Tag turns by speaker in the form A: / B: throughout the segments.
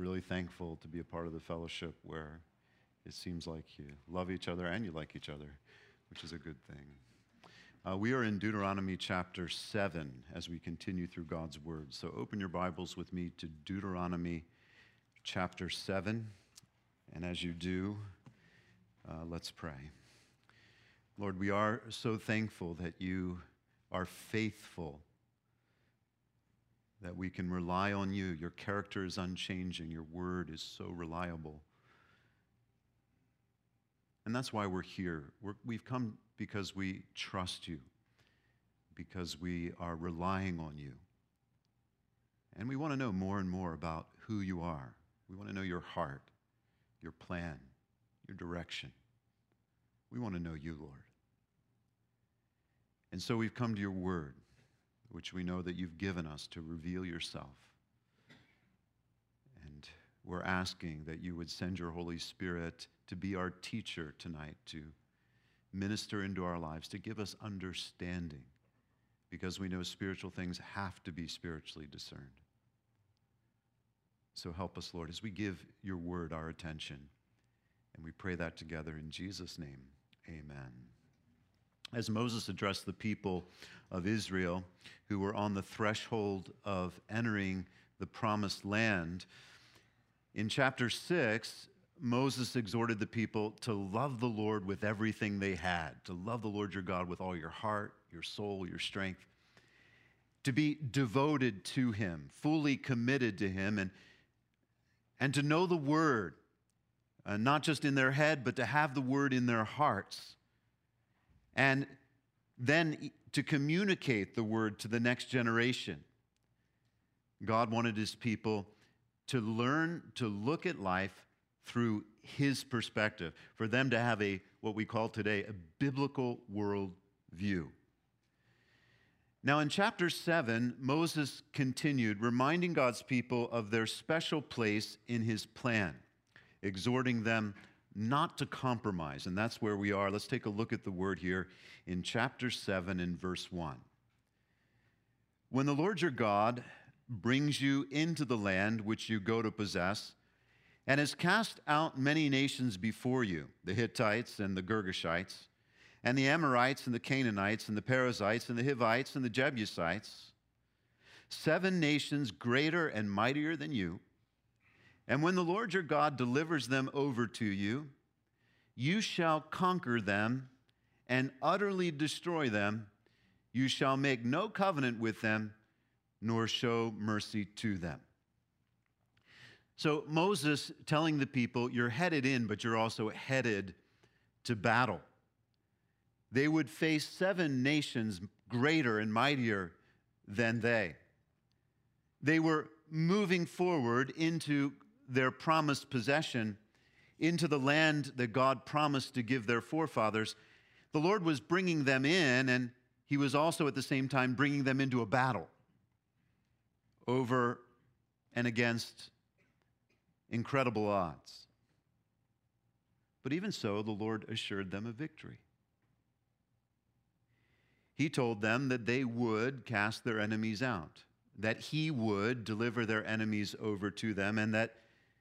A: really thankful to be a part of the fellowship where it seems like you love each other and you like each other, which is a good thing. We are in Deuteronomy chapter 7 as we continue through God's Word. So open your Bibles with me to Deuteronomy chapter 7. And as you do, let's pray. Lord, we are so thankful that you are faithful, that we can rely on you. Your character is unchanging. Your word is so reliable. And that's why we're here. We've come because we trust you, because we are relying on you. And we want to know more and more about who you are. We want to know your heart, your plan, your direction. We want to know you, Lord. And so we've come to your word, which we know that you've given us to reveal yourself. And we're asking that you would send your Holy Spirit to be our teacher tonight, to minister into our lives, to give us understanding, because we know spiritual things have to be spiritually discerned. So help us, Lord, as we give your word our attention. And we pray that together in Jesus' name. Amen. As Moses addressed the people of Israel who were on the threshold of entering the promised land, in chapter 6, Moses exhorted the people to love the Lord with everything they had, to love the Lord your God with all your heart, your soul, your strength, to be devoted to him, fully committed to him, and to know the word, not just in their head, but to have the word in their hearts. And then to communicate the word to the next generation. God wanted his people to learn to look at life through his perspective, for them to have what we call today a biblical world view. Now in chapter 7, Moses continued reminding God's people of their special place in his plan, exhorting them not to compromise, and that's where we are. Let's take a look at the word here in chapter 7 and verse 1. When the Lord your God brings you into the land which you go to possess, and has cast out many nations before you, the Hittites and the Girgashites, and the Amorites and the Canaanites and the Perizzites and the Hivites and the Jebusites, 7 nations greater and mightier than you, and when the Lord your God delivers them over to you, you shall conquer them and utterly destroy them. You shall make no covenant with them, nor show mercy to them. So Moses telling the people, you're headed in, but you're also headed to battle. They would face 7 nations greater and mightier than they. They were moving forward into their promised possession, into the land that God promised to give their forefathers. The Lord was bringing them in, and he was also at the same time bringing them into a battle over and against incredible odds. But even so, the Lord assured them of victory. He told them that they would cast their enemies out, that he would deliver their enemies over to them, and that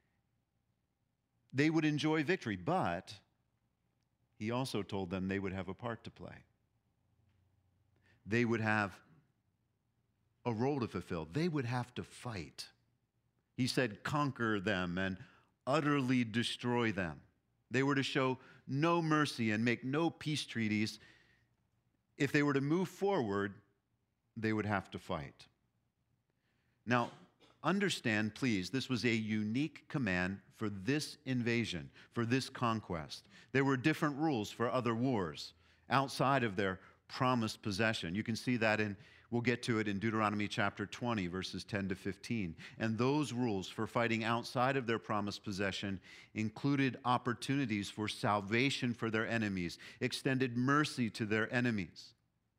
A: they would enjoy victory. But he also told them they would have a part to play. They would have a role to fulfill. They would have to fight. He said, conquer them and utterly destroy them. They were to show no mercy and make no peace treaties. If they were to move forward, they would have to fight. Now, understand, please, this was a unique command for this invasion, for this conquest. There were different rules for other wars outside of their promised possession. You can see that we'll get to it in Deuteronomy chapter 20, verses 10 to 15. And those rules for fighting outside of their promised possession included opportunities for salvation for their enemies, extended mercy to their enemies.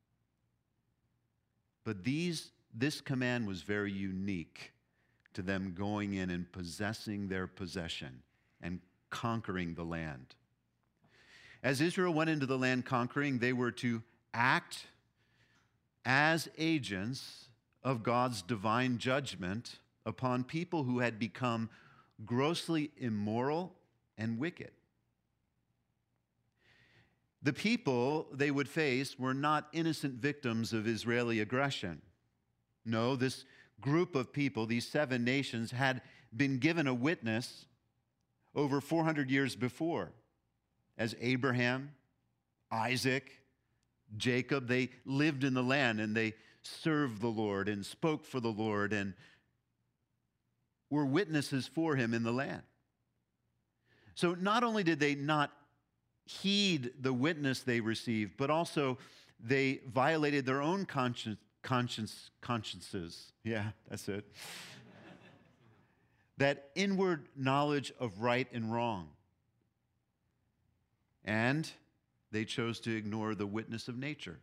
A: But this command was very unique to them going in and possessing their possession and conquering the land. As Israel went into the land conquering, they were to act as agents of God's divine judgment upon people who had become grossly immoral and wicked. The people they would face were not innocent victims of Israeli aggression. No, this group of people, these 7 nations, had been given a witness over 400 years before. As Abraham, Isaac, Jacob, they lived in the land and they served the Lord and spoke for the Lord and were witnesses for him in the land. So not only did they not heed the witness they received, but also they violated their own consciences. Yeah, that's it. That inward knowledge of right and wrong. And they chose to ignore the witness of nature.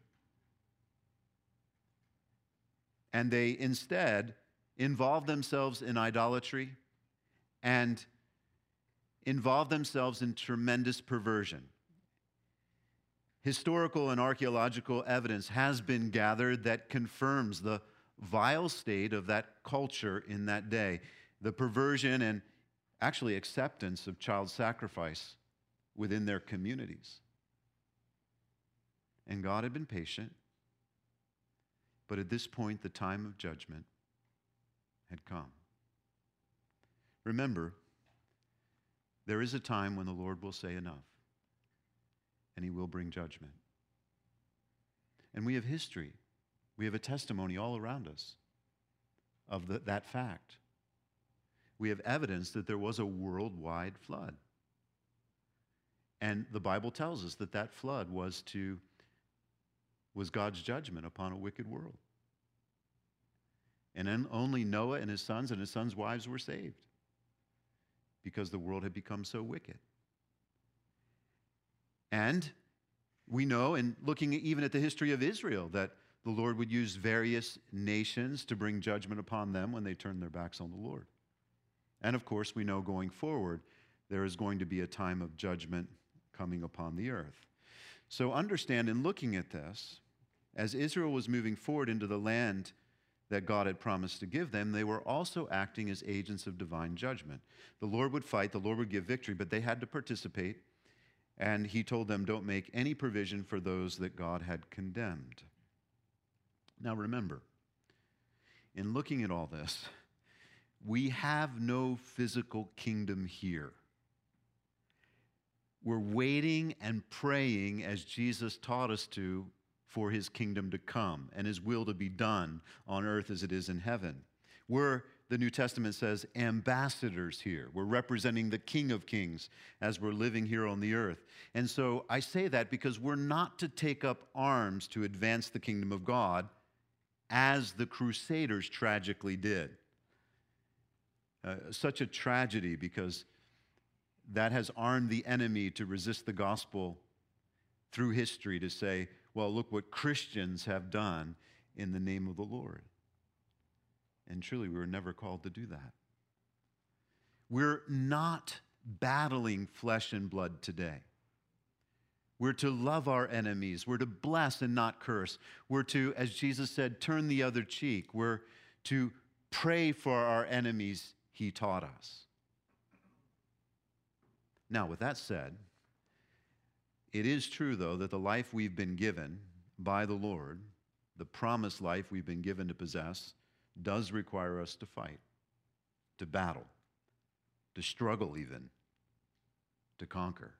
A: And they instead involved themselves in idolatry and involved themselves in tremendous perversion. Historical and archaeological evidence has been gathered that confirms the vile state of that culture in that day, the perversion and actually acceptance of child sacrifice within their communities. And God had been patient, but at this point, the time of judgment had come. Remember, there is a time when the Lord will say enough, and he will bring judgment. And we have history. We have a testimony all around us of that fact. We have evidence that there was a worldwide flood. And the Bible tells us that that flood was God's judgment upon a wicked world. And then only Noah and his sons' wives were saved because the world had become so wicked. And we know, in looking even at the history of Israel, that the Lord would use various nations to bring judgment upon them when they turned their backs on the Lord. And of course, we know going forward, there is going to be a time of judgment coming upon the earth. So understand, in looking at this, as Israel was moving forward into the land that God had promised to give them, they were also acting as agents of divine judgment. The Lord would fight, the Lord would give victory, but they had to participate. And he told them, don't make any provision for those that God had condemned. Now remember, in looking at all this, we have no physical kingdom here. We're waiting and praying, as Jesus taught us to, for his kingdom to come and his will to be done on earth as it is in heaven. We're, the New Testament says, ambassadors here. We're representing the King of Kings as we're living here on the earth. And so I say that because we're not to take up arms to advance the kingdom of God as the Crusaders tragically did. Such a tragedy, because that has armed the enemy to resist the gospel through history, to say, well, look what Christians have done in the name of the Lord. And truly, we were never called to do that. We're not battling flesh and blood today. We're to love our enemies. We're to bless and not curse. We're to, as Jesus said, turn the other cheek. We're to pray for our enemies, he taught us. Now, with that said, it is true, though, that the life we've been given by the Lord, the promised life we've been given to possess, does require us to fight, to battle, to struggle even, to conquer.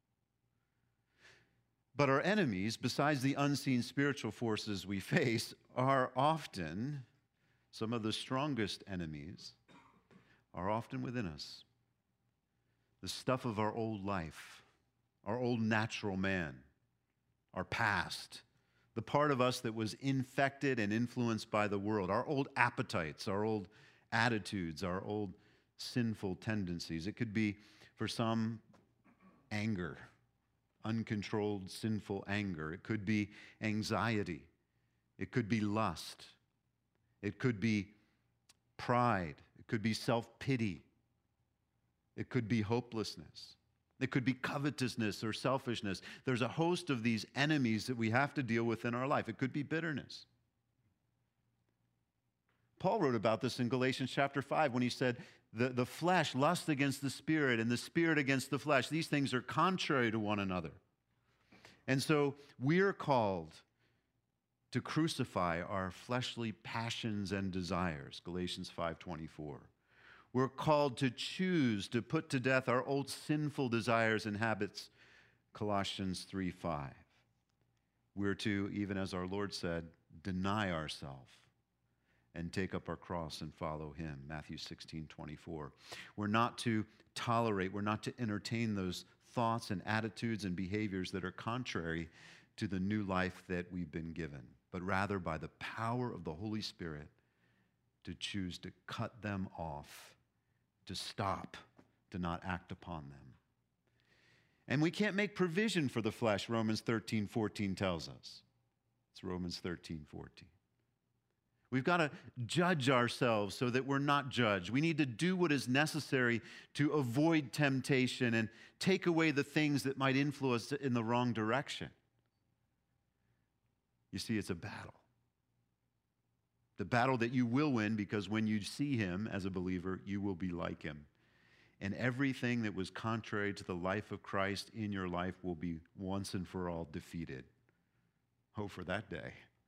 A: But our enemies, besides the unseen spiritual forces we face, are often, some of the strongest enemies, are often within us. The stuff of our old life, our old natural man, our past, the part of us that was infected and influenced by the world, our old appetites, our old attitudes, our old sinful tendencies. It could be, for some, anger, uncontrolled sinful anger. It could be anxiety. It could be lust. It could be pride. It could be self-pity. It could be hopelessness. It could be covetousness or selfishness. There's a host of these enemies that we have to deal with in our life. It could be bitterness. Paul wrote about this in Galatians chapter 5 when he said, the flesh lusts against the spirit, and the spirit against the flesh. These things are contrary to one another. And so we're called to crucify our fleshly passions and desires, Galatians 5:24. We're called to choose to put to death our old sinful desires and habits, Colossians 3:5. We're to, even as our Lord said, deny ourselves and take up our cross and follow him, Matthew 16:24. We're not to tolerate, we're not to entertain those thoughts and attitudes and behaviors that are contrary to the new life that we've been given, but rather by the power of the Holy Spirit to choose to cut them off, to stop, to not act upon them. And we can't make provision for the flesh, Romans 13:14 tells us. It's Romans 13:14. We've got to judge ourselves so that we're not judged. We need to do what is necessary to avoid temptation and take away the things that might influence it in the wrong direction. You see, it's a battle. The battle that you will win, because when you see him as a believer, you will be like him. And everything that was contrary to the life of Christ in your life will be once and for all defeated. Oh, for that day.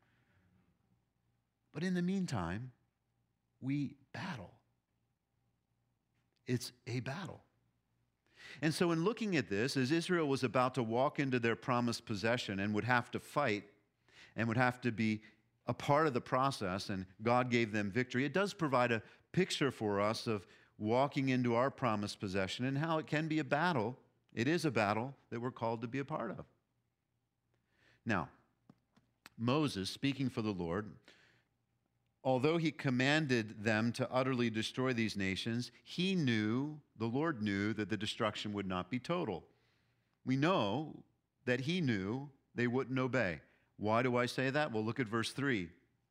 A: But in the meantime, we battle. It's a battle. And so in looking at this, as Israel was about to walk into their promised possession and would have to fight and would have to be a part of the process, and God gave them victory, it does provide a picture for us of walking into our promised possession and how it can be a battle. It is a battle that we're called to be a part of. Now, Moses, speaking for the Lord, although he commanded them to utterly destroy these nations, the Lord knew that the destruction would not be total. We know that he knew they wouldn't obey. Why do I say that? Well, look at verse 3.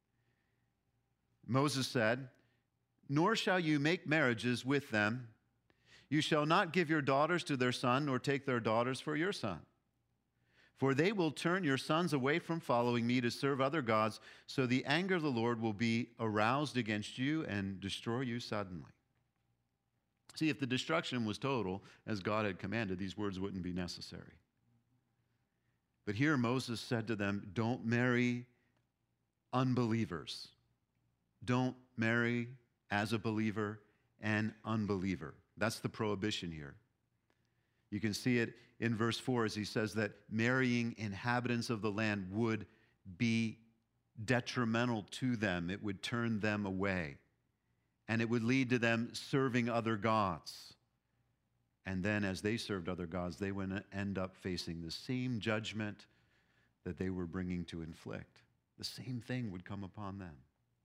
A: Moses said, "Nor shall you make marriages with them. You shall not give your daughters to their son, nor take their daughters for your son. For they will turn your sons away from following me to serve other gods, so the anger of the Lord will be aroused against you and destroy you suddenly." See, if the destruction was total, as God had commanded, these words wouldn't be necessary. But here Moses said to them, don't marry unbelievers. Don't marry as a believer an unbeliever. That's the prohibition here. You can see it in verse 4 as he says that marrying inhabitants of the land would be detrimental to them. It would turn them away. And it would lead to them serving other gods. And then as they served other gods, they would end up facing the same judgment that they were bringing to inflict. The same thing would come upon them.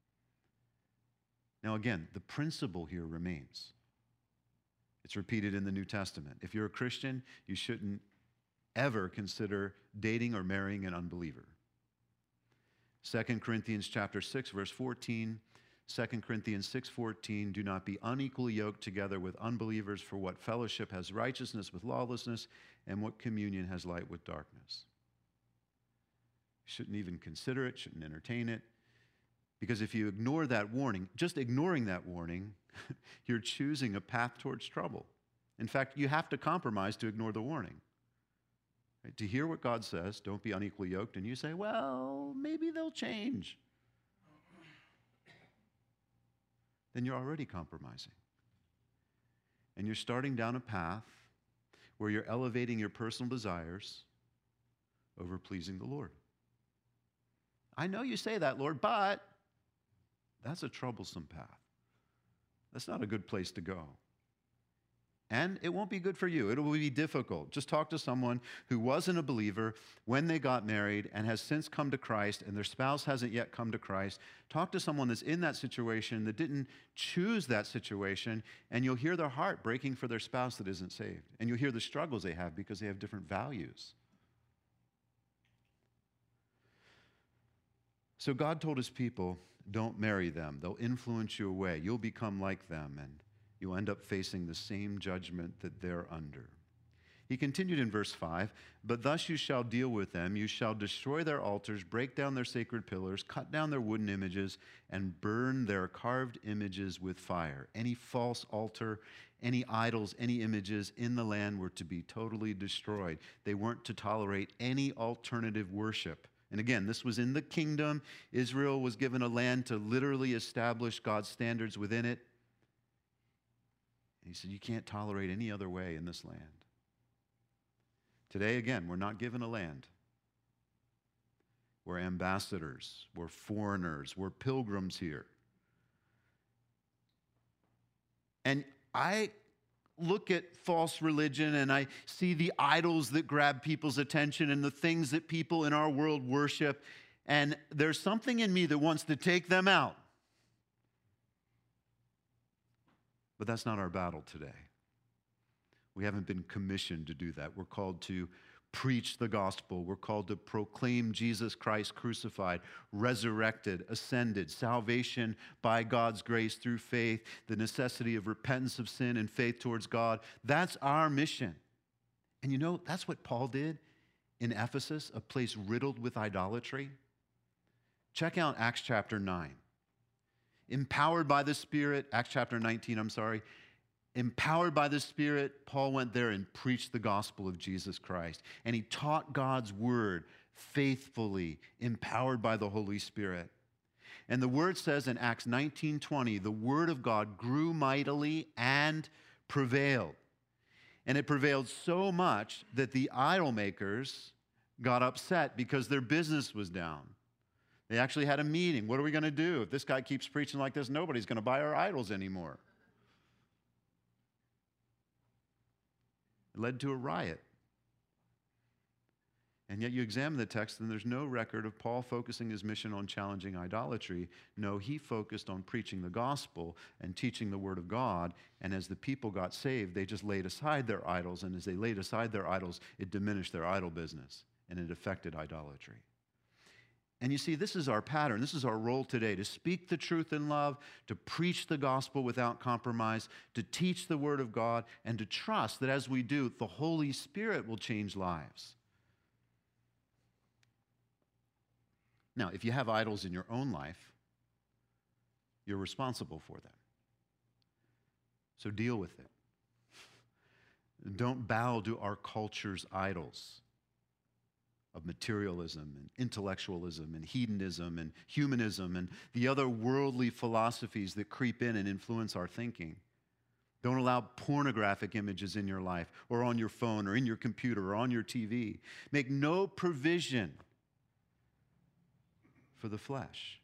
A: Now again, the principle here remains. It's repeated in the New Testament. If you're a Christian, you shouldn't ever consider dating or marrying an unbeliever. 2 Corinthians chapter 6, verse 14, 2 Corinthians 6:14, do not be unequally yoked together with unbelievers, for what fellowship has righteousness with lawlessness, and what communion has light with darkness. Shouldn't even consider it, shouldn't entertain it, because if you ignore that warning, just ignoring that warning, you're choosing a path towards trouble. In fact, you have to compromise to ignore the warning. Right? To hear what God says, don't be unequally yoked, and you say, well, maybe they'll change. Then you're already compromising. And you're starting down a path where you're elevating your personal desires over pleasing the Lord. I know you say that, Lord, but that's a troublesome path. That's not a good place to go. And it won't be good for you. It will be difficult. Just talk to someone who wasn't a believer when they got married and has since come to Christ, and their spouse hasn't yet come to Christ. Talk to someone that's in that situation, that didn't choose that situation, and you'll hear their heart breaking for their spouse that isn't saved. And you'll hear the struggles they have because they have different values. So God told his people, don't marry them. They'll influence you away. You'll become like them, and you'll end up facing the same judgment that they're under. He continued in verse 5, "But thus you shall deal with them. You shall destroy their altars, break down their sacred pillars, cut down their wooden images, and burn their carved images with fire." Any false altar, any idols, any images in the land were to be totally destroyed. They weren't to tolerate any alternative worship. And again, this was in the kingdom. Israel was given a land to literally establish God's standards within it. And he said, you can't tolerate any other way in this land. Today, again, we're not given a land. We're ambassadors. We're foreigners. We're pilgrims here. And I look at false religion and I see the idols that grab people's attention and the things that people in our world worship, and there's something in me that wants to take them out. But that's not our battle today. We haven't been commissioned to do that. We're called to preach the gospel. We're called to proclaim Jesus Christ crucified, resurrected, ascended, salvation by God's grace through faith, the necessity of repentance of sin and faith towards God. That's our mission. And you know, that's what Paul did in Ephesus, a place riddled with idolatry. Check out Acts chapter 9. Empowered by the Spirit, Acts chapter 19, empowered by the Spirit, Paul went there and preached the gospel of Jesus Christ. And he taught God's word faithfully, empowered by the Holy Spirit. And the word says in Acts 19:20, the word of God grew mightily and prevailed. And it prevailed so much that the idol makers got upset because their business was down. They actually had a meeting. What are we going to do? If this guy keeps preaching like this, nobody's going to buy our idols anymore. It led to a riot. And yet you examine the text and there's no record of Paul focusing his mission on challenging idolatry. No, he focused on preaching the gospel and teaching the word of God. And as the people got saved, they just laid aside their idols. And as they laid aside their idols, it diminished their idol business and it affected idolatry. And you see, this is our pattern. This is our role today, to speak the truth in love, to preach the gospel without compromise, to teach the word of God, and to trust that as we do, the Holy Spirit will change lives. Now, if you have idols in your own life, you're responsible for them. So deal with it. Don't bow to our culture's idols of materialism and intellectualism and hedonism and humanism and the other worldly philosophies that creep in and influence our thinking. Don't allow pornographic images in your life or on your phone or in your computer or on your TV. Make no provision for the flesh.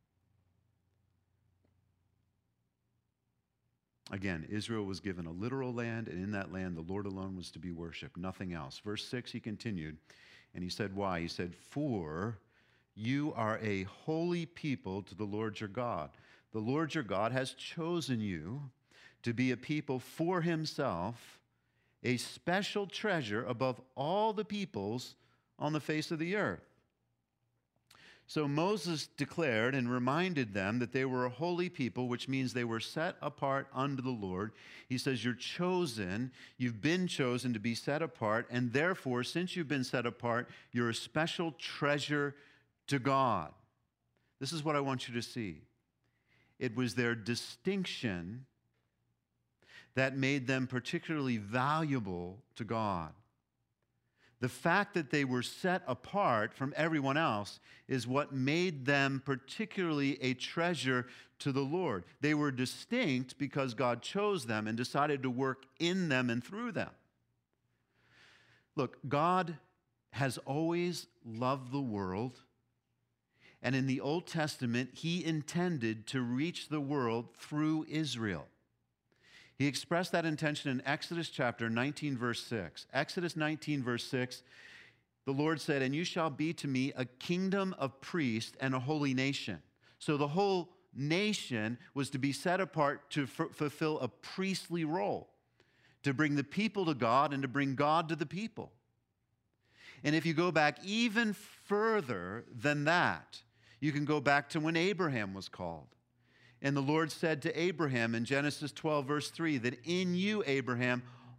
A: Again, Israel was given a literal land, and in that land the Lord alone was to be worshiped, nothing else. Verse 6, he continued, and he said, why? He said, for you are a holy people to the Lord your God. The Lord your God has chosen you to be a people for himself, a special treasure above all the peoples on the face of the earth. So Moses declared and reminded them that they were a holy people, which means they were set apart unto the Lord. He says, you're chosen, you've been chosen to be set apart, and therefore, since you've been set apart, you're a special treasure to God. This is what I want you to see. It was their distinction that made them particularly valuable to God. The fact that they were set apart from everyone else is what made them particularly a treasure to the Lord. They were distinct because God chose them and decided to work in them and through them. Look, God has always loved the world, and in the Old Testament, he intended to reach the world through Israel. He expressed that intention in Exodus chapter 19, verse 6. Exodus 19, verse 6, the Lord said, and you shall be to me a kingdom of priests and a holy nation. So the whole nation was to be set apart to fulfill a priestly role, to bring the people to God and to bring God to the people. And if you go back even further than that, you can go back to when Abraham was called. And the Lord said to Abraham in Genesis 12, verse 3, that in you, Abraham,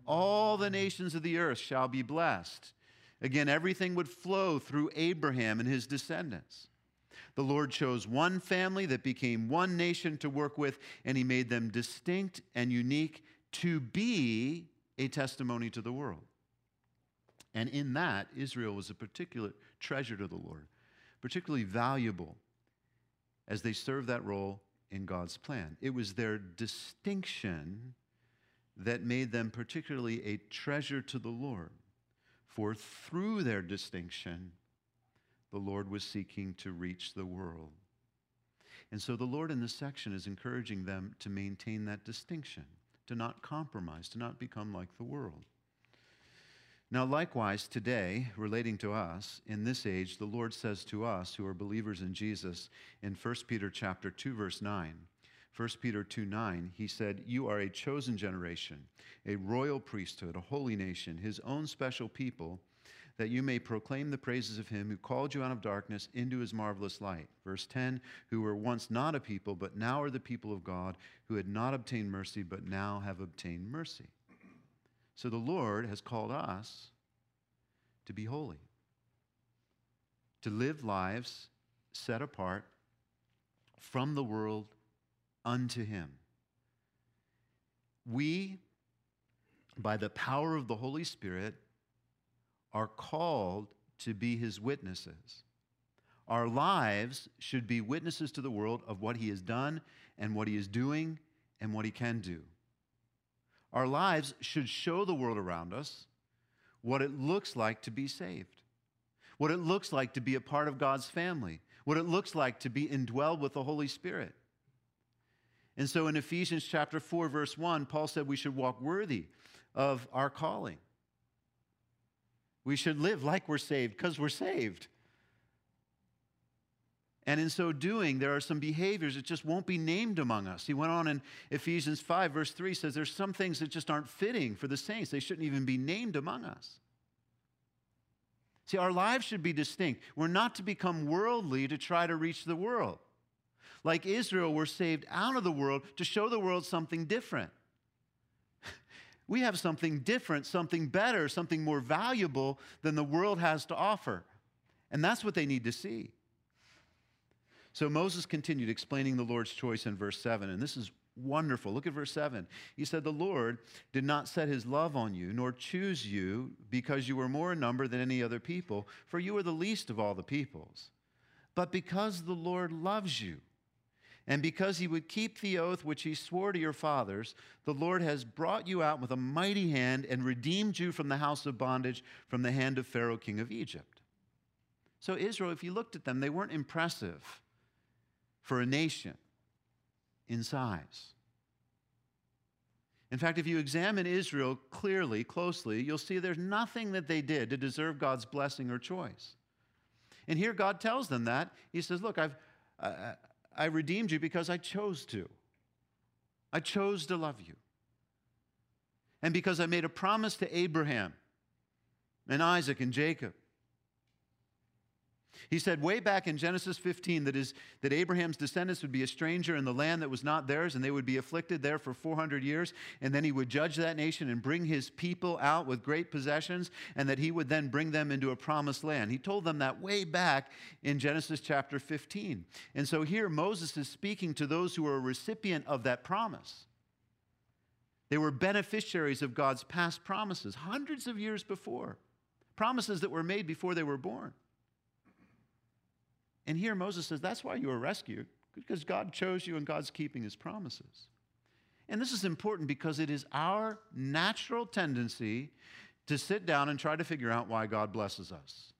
A: all the nations of the earth shall be blessed. Again, everything would flow through Abraham and his descendants. The Lord chose one family that became one nation to work with, and he made them distinct and unique to be a testimony to the world. And in that, Israel was a particular treasure to the Lord, particularly valuable as they served that role in God's plan. It was their distinction that made them particularly a treasure to the Lord. For through their distinction, the Lord was seeking to reach the world. And so the Lord in this section is encouraging them to maintain that distinction, to not compromise, to not become like the world. Now, likewise, today, relating to us, in this age, the Lord says to us who are believers in Jesus in 1 Peter chapter 2, verse 9, 1 Peter 2:9, he said, "You are a chosen generation, a royal priesthood, a holy nation, his own special people, that you may proclaim the praises of him who called you out of darkness into his marvelous light." Verse 10, "Who were once not a people, but now are the people of God, who had not obtained mercy, but now have obtained mercy." So the Lord has called us to be holy, to live lives set apart from the world unto him. We, by the power of the Holy Spirit, are called to be his witnesses. Our lives should be witnesses to the world of what he has done and what he is doing and what he can do. Our lives should show the world around us what it looks like to be saved, what it looks like to be a part of God's family, what it looks like to be indwelled with the Holy Spirit. And so in Ephesians chapter 4, verse 1, Paul said we should walk worthy of our calling. We should live like we're saved because we're saved. And in so doing, there are some behaviors that just won't be named among us. He went on in Ephesians 5, verse 3, says there's some things that just aren't fitting for the saints. They shouldn't even be named among us. See, our lives should be distinct. We're not to become worldly to try to reach the world. Like Israel, we're saved out of the world to show the world something different. We have something different, something better, something more valuable than the world has to offer. And that's what they need to see. So Moses continued explaining the Lord's choice in verse 7, and this is wonderful. Look at verse 7. He said, "The Lord did not set his love on you, nor choose you because you were more in number than any other people, for you are the least of all the peoples, but because the Lord loves you, and because he would keep the oath which he swore to your fathers, the Lord has brought you out with a mighty hand and redeemed you from the house of bondage, from the hand of Pharaoh, king of Egypt." So Israel, if you looked at them, they weren't impressive for a nation in size. In fact, if you examine Israel clearly, closely, you'll see there's nothing that they did to deserve God's blessing or choice. And here God tells them that. He says, look, I redeemed you because I chose to. I chose to love you. And because I made a promise to Abraham and Isaac and Jacob. He said way back in Genesis 15 that Abraham's descendants would be a stranger in the land that was not theirs, and they would be afflicted there for 400 years, and then he would judge that nation and bring his people out with great possessions, and that he would then bring them into a promised land. He told them that way back in Genesis chapter 15. And so here Moses is speaking to those who were a recipient of that promise. They were beneficiaries of God's past promises hundreds of years before, promises that were made before they were born. And here Moses says, that's why you were rescued, because God chose you and God's keeping his promises. And this is important because it is our natural tendency to sit down and try to figure out why God blesses us.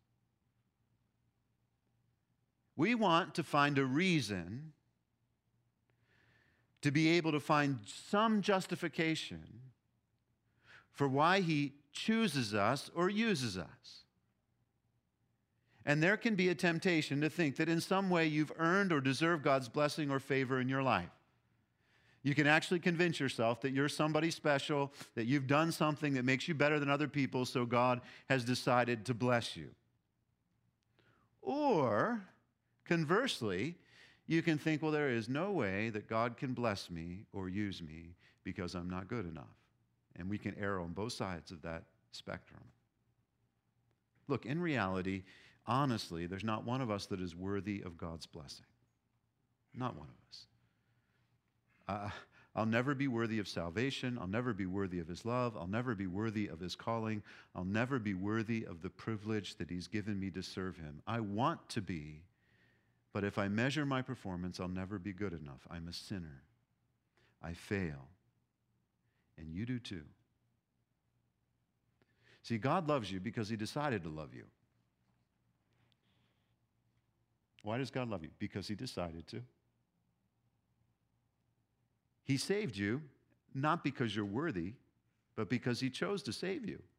A: We want to find a reason to be able to find some justification for why he chooses us or uses us. And there can be a temptation to think that in some way you've earned or deserved God's blessing or favor in your life. You can actually convince yourself that you're somebody special, that you've done something that makes you better than other people, so God has decided to bless you. Or, conversely, you can think, well, there is no way that God can bless me or use me because I'm not good enough. And we can err on both sides of that spectrum. Look, in reality, honestly, there's not one of us that is worthy of God's blessing. Not one of us. I'll never be worthy of salvation. I'll never be worthy of his love. I'll never be worthy of his calling. I'll never be worthy of the privilege that he's given me to serve him. I want to be, but if I measure my performance, I'll never be good enough. I'm a sinner. I fail. And you do too. See, God loves you because he decided to love you. Why does God love you? Because he decided to. He saved you, not because you're worthy, but because he chose to save you.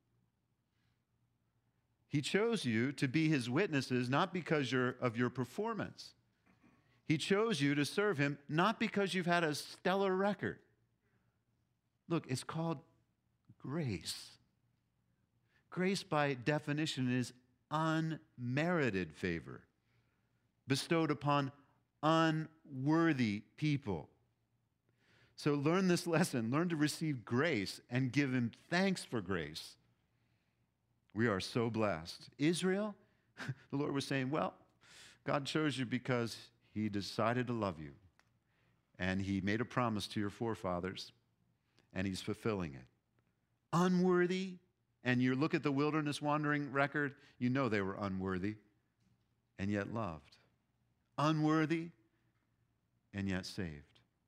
A: He chose you to be his witnesses, not because of your performance. He chose you to serve him, not because you've had a stellar record. Look, it's called grace. Grace, by definition, is unmerited favor bestowed upon unworthy people. So learn this lesson. Learn to receive grace and give him thanks for grace. We are so blessed. Israel, the Lord was saying, well, God chose you because he decided to love you. And he made a promise to your forefathers, and he's fulfilling it. Unworthy, and you look at the wilderness wandering record, you know they were unworthy, and yet loved. Unworthy, and yet saved.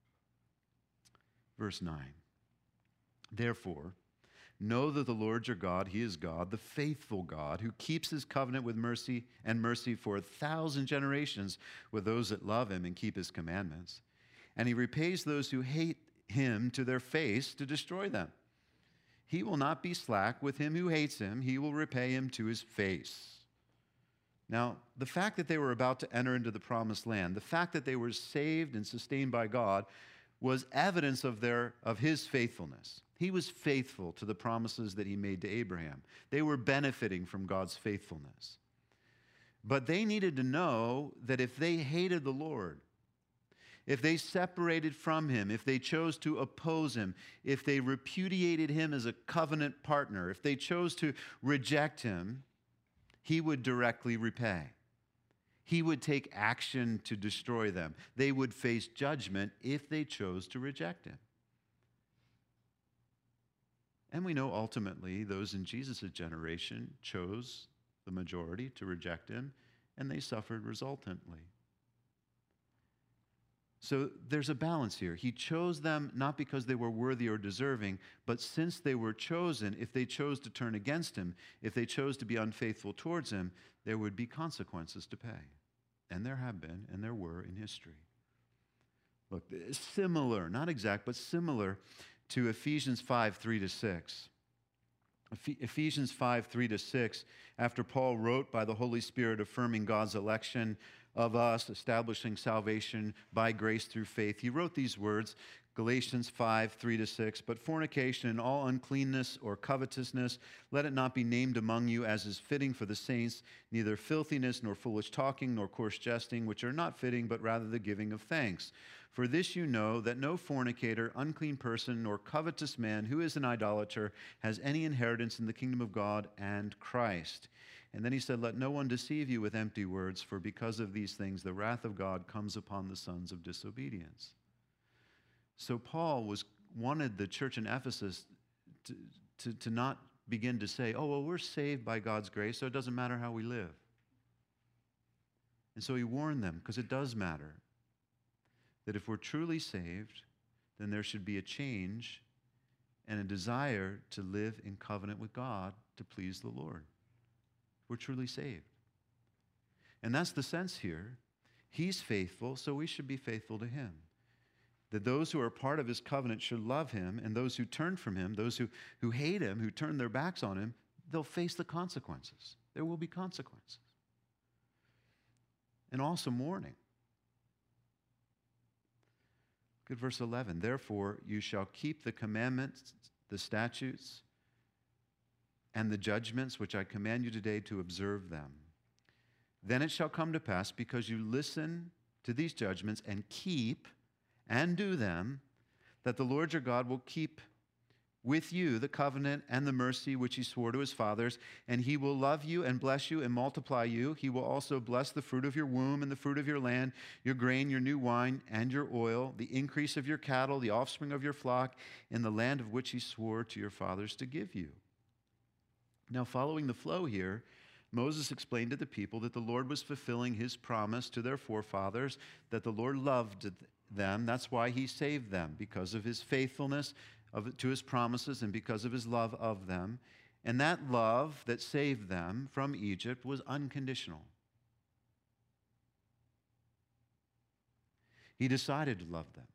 A: Verse 9, therefore, know that the Lord your God, he is God, the faithful God, who keeps his covenant with mercy for 1,000 generations with those that love him and keep his commandments. And he repays those who hate him to their face to destroy them. He will not be slack with him who hates him. He will repay him to his face. Now, the fact that they were about to enter into the promised land, the fact that they were saved and sustained by God, was evidence of his faithfulness. He was faithful to the promises that he made to Abraham. They were benefiting from God's faithfulness. But they needed to know that if they hated the Lord, if they separated from him, if they chose to oppose him, if they repudiated him as a covenant partner, if they chose to reject him, he would directly repay. He would take action to destroy them. They would face judgment if they chose to reject him. And we know ultimately those in Jesus' generation chose the majority to reject him, and they suffered resultantly. So there's a balance here. He chose them not because they were worthy or deserving, but since they were chosen, if they chose to turn against him, if they chose to be unfaithful towards him, there would be consequences to pay. And there have been, and there were in history. Look, similar, not exact, but similar to Ephesians 5, 3-6. Ephesians 5, 3-6, after Paul wrote by the Holy Spirit affirming God's election of us, establishing salvation by grace through faith, he wrote these words, Galatians 5, 3-6, but fornication and all uncleanness or covetousness, let it not be named among you as is fitting for the saints, neither filthiness nor foolish talking nor coarse jesting, which are not fitting, but rather the giving of thanks. For this you know, that no fornicator, unclean person, nor covetous man who is an idolater has any inheritance in the kingdom of God and Christ. And then he said, let no one deceive you with empty words, for because of these things the wrath of God comes upon the sons of disobedience. So Paul wanted the church in Ephesus to not begin to say, oh, well, we're saved by God's grace, so it doesn't matter how we live. And so he warned them, because it does matter, that if we're truly saved, then there should be a change and a desire to live in covenant with God to please the Lord. We're truly saved. And that's the sense here. He's faithful, so we should be faithful to him. That those who are part of his covenant should love him, and those who turn from him, those who hate him, who turn their backs on him, they'll face the consequences. There will be consequences. An awesome warning. Look at verse 11. Therefore, you shall keep the commandments, the statutes, and the judgments which I command you today to observe them. Then it shall come to pass, because you listen to these judgments and keep and do them, that the Lord your God will keep with you the covenant and the mercy which he swore to his fathers, and he will love you and bless you and multiply you. He will also bless the fruit of your womb and the fruit of your land, your grain, your new wine, and your oil, the increase of your cattle, the offspring of your flock, in the land of which he swore to your fathers to give you. Now, following the flow here, Moses explained to the people that the Lord was fulfilling his promise to their forefathers, that the Lord loved them. That's why he saved them, because of his faithfulness to his promises and because of his love of them. And that love that saved them from Egypt was unconditional. He decided to love them.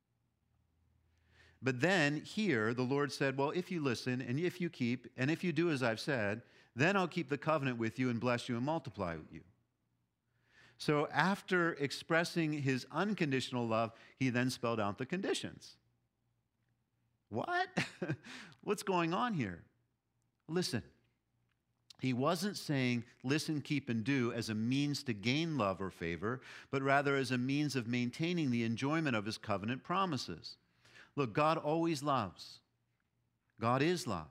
A: But then here the Lord said, well, if you listen and if you keep and if you do as I've said, then I'll keep the covenant with you and bless you and multiply you. So after expressing his unconditional love, he then spelled out the conditions. What? What's going on here? Listen. He wasn't saying listen, keep, and do as a means to gain love or favor, but rather as a means of maintaining the enjoyment of his covenant promises. Look, God always loves. God is love.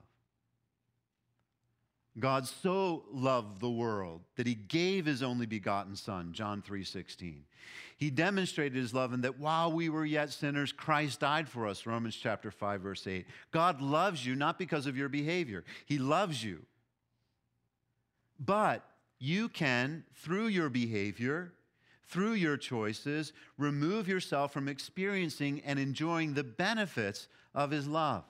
A: God so loved the world that he gave his only begotten Son, John 3:16. He demonstrated his love in that while we were yet sinners, Christ died for us, Romans chapter 5, verse 8. God loves you not because of your behavior. He loves you. But you can, through your behavior, through your choices, remove yourself from experiencing and enjoying the benefits of his love.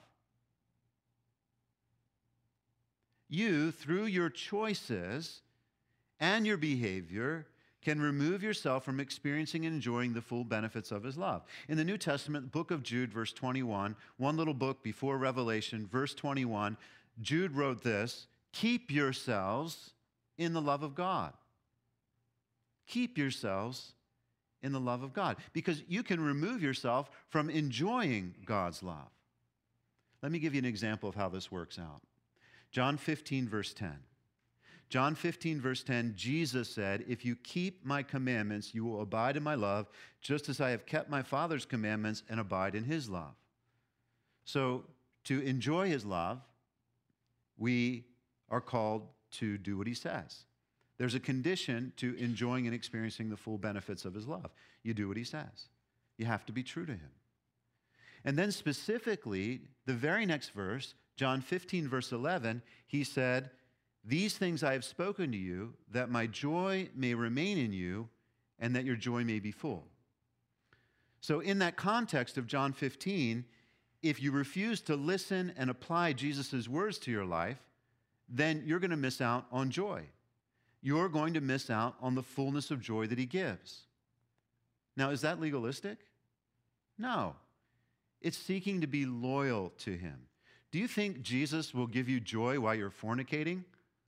A: You, through your choices and your behavior, can remove yourself from experiencing and enjoying the full benefits of his love. In the New Testament, book of Jude, verse 21, one little book before Revelation, verse 21, Jude wrote this, keep yourselves in the love of God. Keep yourselves in the love of God, because you can remove yourself from enjoying God's love. Let me give you an example of how this works out. John 15, verse 10. John 15, verse 10, Jesus said, if you keep my commandments, you will abide in my love, just as I have kept my Father's commandments and abide in his love. So to enjoy his love, we are called to do what he says. There's a condition to enjoying and experiencing the full benefits of his love. You do what he says. You have to be true to him. And then specifically, the very next verse, John 15, verse 11, he said, these things I have spoken to you, that my joy may remain in you, and that your joy may be full. So in that context of John 15, if you refuse to listen and apply Jesus' words to your life, then you're going to miss out on joy. You're going to miss out on the fullness of joy that he gives. Now, is that legalistic? No. It's seeking to be loyal to him. Do you think Jesus will give you joy while you're fornicating?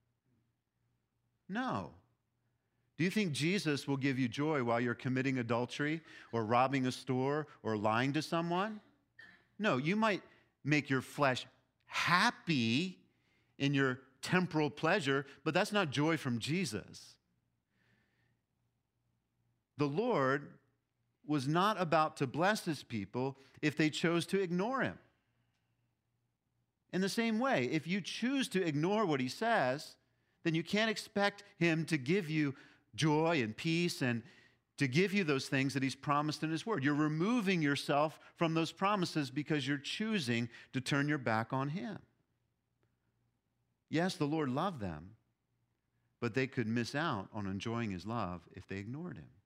A: No. Do you think Jesus will give you joy while you're committing adultery or robbing a store or lying to someone? No, you might make your flesh happy in your temporal pleasure, but that's not joy from Jesus. The Lord was not about to bless his people if they chose to ignore him. In the same way, if you choose to ignore what he says, then you can't expect him to give you joy and peace and to give you those things that he's promised in his word. You're removing yourself from those promises because you're choosing to turn your back on him. Yes, the Lord loved them, but they could miss out on enjoying his love if they ignored him.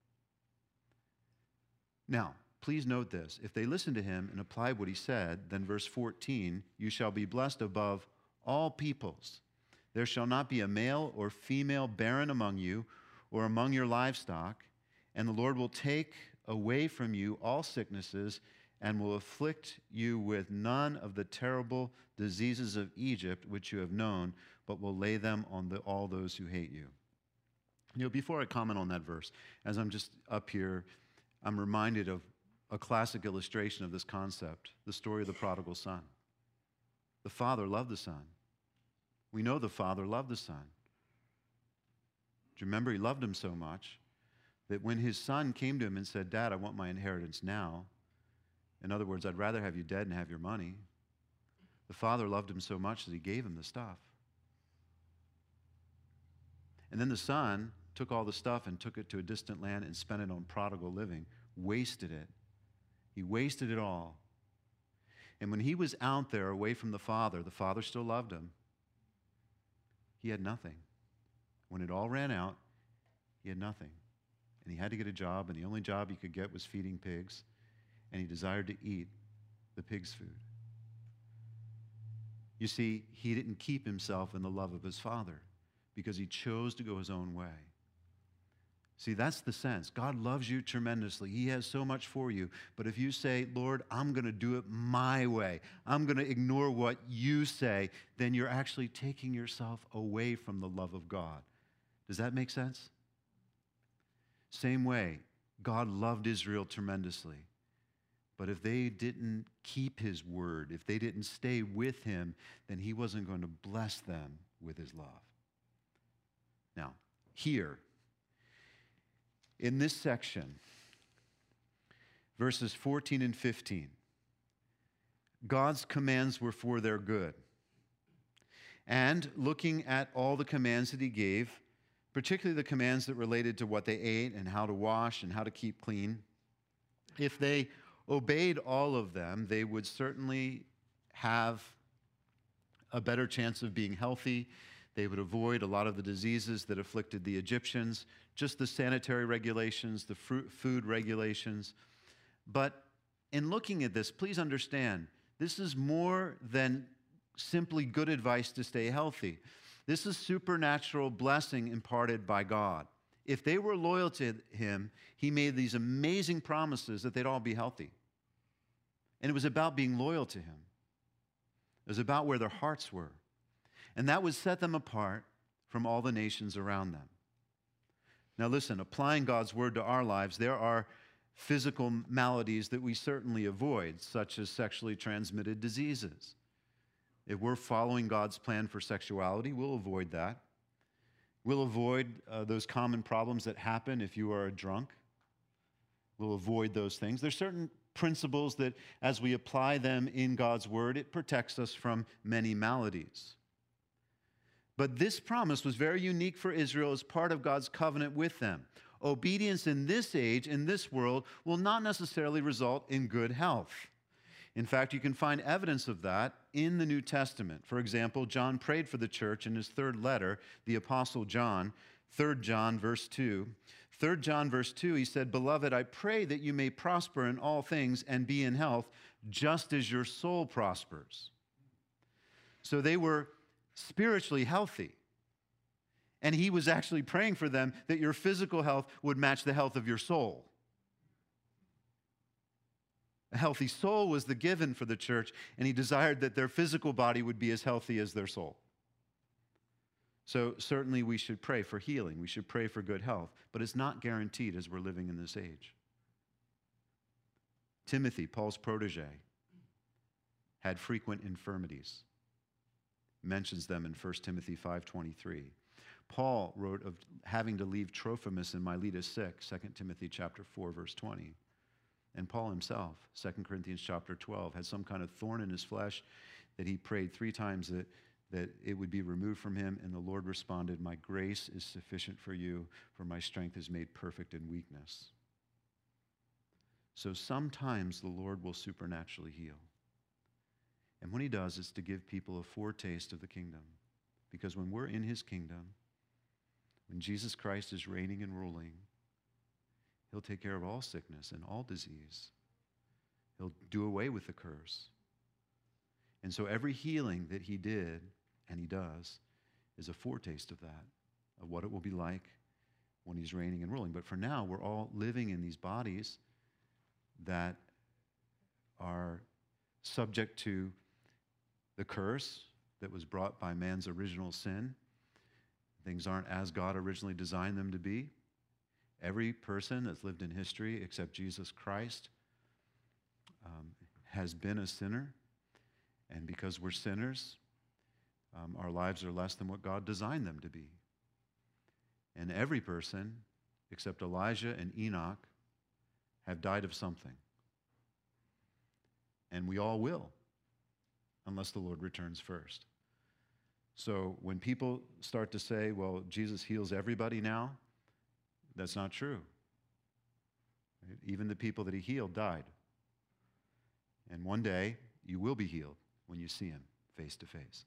A: Now, please note this. If they listened to him and applied what he said, then verse 14, you shall be blessed above all peoples. There shall not be a male or female barren among you or among your livestock, and the Lord will take away from you all sicknesses and will afflict you with none of the terrible diseases of Egypt which you have known, but will lay them on all those who hate you. You know, before I comment on that verse, as I'm just up here, I'm reminded of a classic illustration of this concept, the story of the prodigal son. The father loved the son. We know the father loved the son. Do you remember he loved him so much that when his son came to him and said, Dad, I want my inheritance now. In other words, I'd rather have you dead and have your money. The Father loved him so much that he gave him the stuff. And then the Son took all the stuff and took it to a distant land and spent it on prodigal living, wasted it. He wasted it all. And when he was out there away from the Father still loved him. He had nothing. When it all ran out, he had nothing. And he had to get a job, and the only job he could get was feeding pigs, and he desired to eat the pig's food. You see, he didn't keep himself in the love of his Father because he chose to go his own way. See, that's the sense. God loves you tremendously. He has so much for you. But if you say, Lord, I'm going to do it my way, I'm going to ignore what you say, then you're actually taking yourself away from the love of God. Does that make sense? Same way, God loved Israel tremendously. But if they didn't keep his word, if they didn't stay with him, then he wasn't going to bless them with his love. Now, here, in this section, verses 14 and 15, God's commands were for their good. And looking at all the commands that he gave, particularly the commands that related to what they ate and how to wash and how to keep clean, if they obeyed all of them, they would certainly have a better chance of being healthy. They would avoid a lot of the diseases that afflicted the Egyptians, just the sanitary regulations, the food regulations. But in looking at this, please understand, this is more than simply good advice to stay healthy. This is supernatural blessing imparted by God. If they were loyal to him, he made these amazing promises that they'd all be healthy. And it was about being loyal to him. It was about where their hearts were. And that would set them apart from all the nations around them. Now listen, applying God's word to our lives, there are physical maladies that we certainly avoid, such as sexually transmitted diseases. If we're following God's plan for sexuality, we'll avoid that. We'll avoid those common problems that happen if you are a drunk. We'll avoid those things. There's certain principles that as we apply them in God's word, it protects us from many maladies. But this promise was very unique for Israel as part of God's covenant with them. Obedience in this age, in this world, will not necessarily result in good health. In fact, you can find evidence of that in the New Testament. For example, John prayed for the church in his third letter, the Apostle John, 3 John verse 2. 3 John verse 2, he said, "Beloved, I pray that you may prosper in all things and be in health, just as your soul prospers." So they were spiritually healthy. And he was actually praying for them that your physical health would match the health of your soul. A healthy soul was the given for the church, and he desired that their physical body would be as healthy as their soul. So certainly we should pray for healing. We should pray for good health, but it's not guaranteed as we're living in this age. Timothy, Paul's protege, had frequent infirmities. Mentions them in 1 Timothy 5:23. Paul wrote of having to leave Trophimus and Miletus sick, 2 Timothy chapter 4, verse 20. And Paul himself, 2 Corinthians chapter 12, had some kind of thorn in his flesh that he prayed 3 times that it would be removed from him, and the Lord responded, "My grace is sufficient for you, for my strength is made perfect in weakness." So sometimes the Lord will supernaturally heal. And when he does, it's to give people a foretaste of the kingdom. Because when we're in his kingdom, when Jesus Christ is reigning and ruling, he'll take care of all sickness and all disease. He'll do away with the curse. And so every healing that he did, and he does, is a foretaste of that, of what it will be like when he's reigning and ruling. But for now, we're all living in these bodies that are subject to the curse that was brought by man's original sin. Things aren't as God originally designed them to be. Every person that's lived in history except Jesus Christ has been a sinner. And because we're sinners, our lives are less than what God designed them to be. And every person except Elijah and Enoch have died of something. And we all will. unless the Lord returns first. So when people start to say, well, Jesus heals everybody now, that's not true. Even the people that he healed died. And one day, you will be healed when you see him face to face.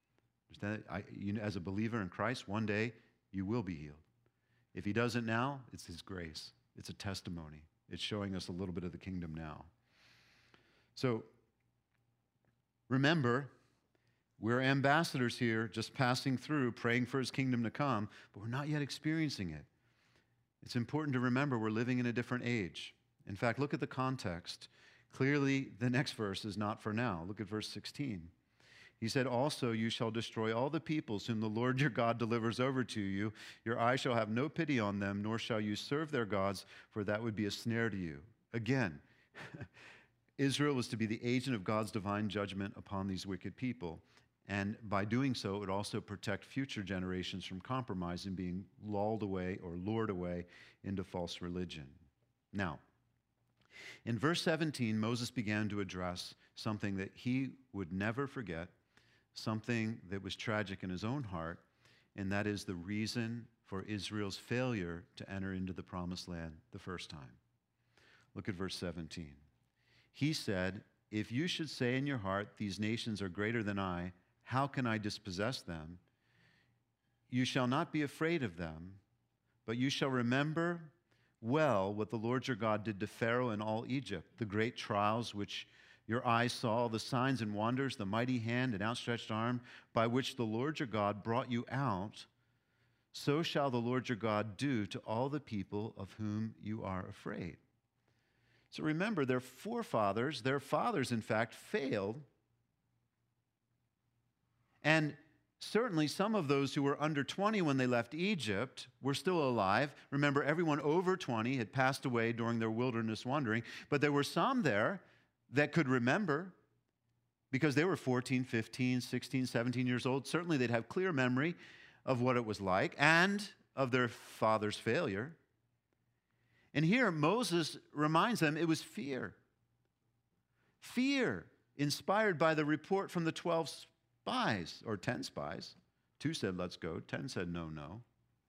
A: As a believer in Christ, one day you will be healed. If he doesn't now, it's his grace. It's a testimony. It's showing us a little bit of the kingdom now. So remember, we're ambassadors here, just passing through, praying for his kingdom to come, but we're not yet experiencing it. It's important to remember we're living in a different age. In fact, look at the context. Clearly, the next verse is not for now. Look at verse 16. He said, also, you shall destroy all the peoples whom the Lord your God delivers over to you. Your eye shall have no pity on them, nor shall you serve their gods, for that would be a snare to you. Again, Israel was to be the agent of God's divine judgment upon these wicked people. And by doing so, it would also protect future generations from compromise and being lulled away or lured away into false religion. Now, in verse 17, Moses began to address something that he would never forget, something that was tragic in his own heart, and that is the reason for Israel's failure to enter into the promised land the first time. Look at verse 17. He said, if you should say in your heart, these nations are greater than I, how can I dispossess them? You shall not be afraid of them, but you shall remember well what the Lord your God did to Pharaoh and all Egypt, the great trials which your eyes saw, the signs and wonders, the mighty hand and outstretched arm by which the Lord your God brought you out. So shall the Lord your God do to all the people of whom you are afraid. So remember, their forefathers, their fathers, in fact, failed. And certainly some of those who were under 20 when they left Egypt were still alive. Remember, everyone over 20 had passed away during their wilderness wandering, but there were some there that could remember because they were 14, 15, 16, 17 years old. Certainly they'd have clear memory of what it was like and of their father's failure. And here Moses reminds them it was fear. Fear inspired by the report from the 12 spies, or 10 spies. 2 said, let's go. 10 said, no, no.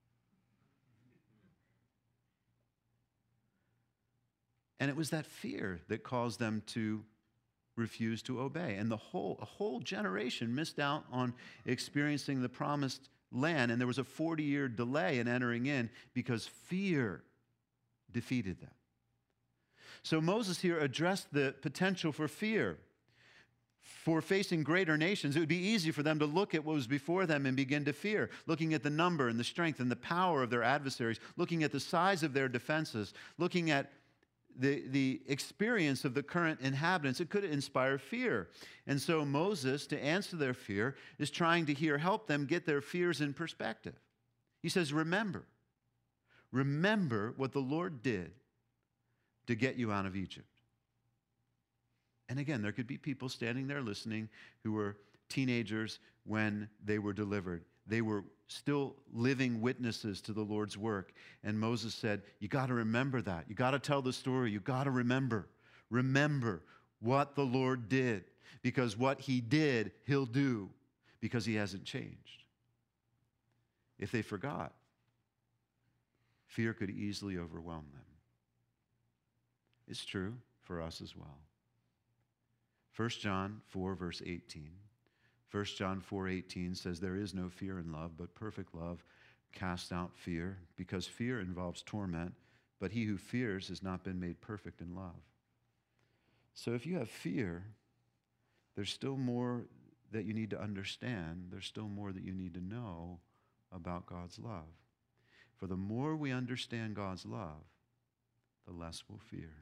A: And it was that fear that caused them to refuse to obey. And a whole generation missed out on experiencing the promised land. And there was a 40-year delay in entering in because fear defeated them. So Moses here addressed the potential for fear. For facing greater nations, it would be easy for them to look at what was before them and begin to fear, looking at the number and the strength and the power of their adversaries, looking at the size of their defenses, looking at the experience of the current inhabitants. It could inspire fear. And so Moses, to answer their fear, is trying to help them get their fears in perspective. He says, remember what the Lord did to get you out of Egypt. And again, there could be people standing there listening who were teenagers when they were delivered. They were still living witnesses to the Lord's work. And Moses said, you got to remember that. You got to tell the story. You got to remember. Remember what the Lord did. Because what he did, he'll do. Because he hasn't changed. If they forgot, fear could easily overwhelm them. It's true for us as well. 1 John 4, verse 18. 1 John 4:18 says, there is no fear in love, but perfect love casts out fear, because fear involves torment, but he who fears has not been made perfect in love. So if you have fear, there's still more that you need to understand. There's still more that you need to know about God's love. For the more we understand God's love, the less we'll fear.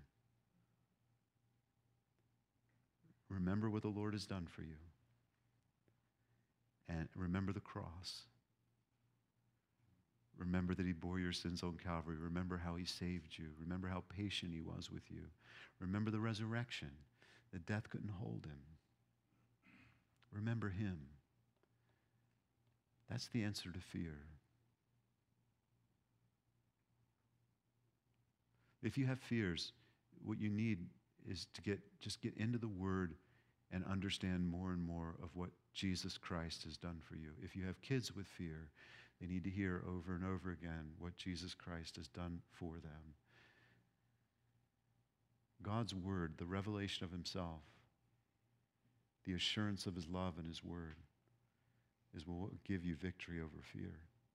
A: Remember what the Lord has done for you. And remember the cross. Remember that he bore your sins on Calvary. Remember how he saved you. Remember how patient he was with you. Remember the resurrection, that death couldn't hold him. Remember him. That's the answer to fear. If you have fears, what you need is to get into the Word and understand more and more of what Jesus Christ has done for you. If you have kids with fear, they need to hear over and over again what Jesus Christ has done for them. God's word, the revelation of himself, the assurance of his love and his word is what will give you victory over fear.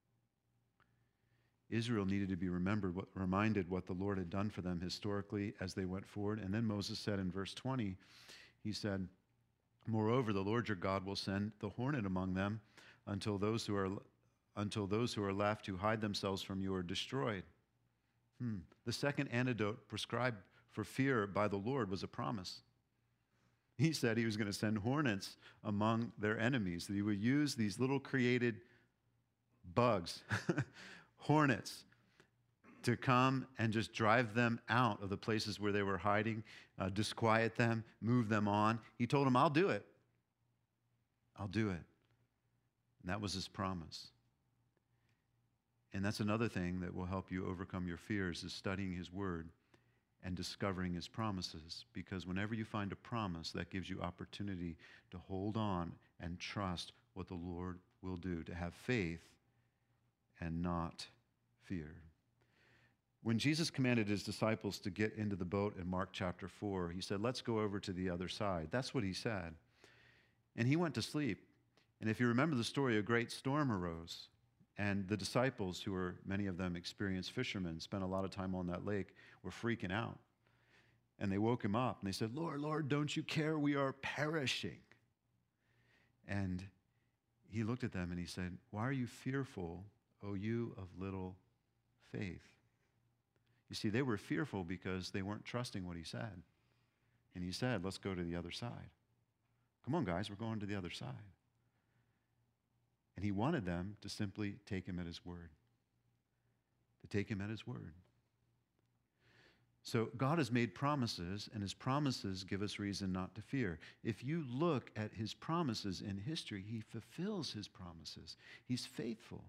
A: Israel needed to be reminded what the Lord had done for them historically as they went forward. And then Moses said in verse 20, he said, "Moreover, the Lord your God will send the hornet among them until those who are left who hide themselves from you are destroyed." The second antidote prescribed for fear by the Lord was a promise. He said he was going to send hornets among their enemies, that he would use these little created bugs, hornets, to come and just drive them out of the places where they were hiding, disquiet them, move them on. He told them, "I'll do it. I'll do it." And that was his promise. And that's another thing that will help you overcome your fears, is studying his word and discovering his promises. Because whenever you find a promise, that gives you opportunity to hold on and trust what the Lord will do, to have faith and not fear. When Jesus commanded his disciples to get into the boat in Mark chapter 4, he said, "Let's go over to the other side." That's what he said. And he went to sleep. And if you remember the story, a great storm arose. And the disciples, who were, many of them, experienced fishermen, spent a lot of time on that lake, were freaking out. And they woke him up and they said, "Lord, Lord, don't you care? We are perishing." And he looked at them and he said, "Why are you fearful, O you of little faith?" You see, they were fearful because they weren't trusting what he said. And he said, "Let's go to the other side. Come on, guys, we're going to the other side." And he wanted them to simply take him at his word. To take him at his word. So God has made promises, and his promises give us reason not to fear. If you look at his promises in history, he fulfills his promises. He's faithful.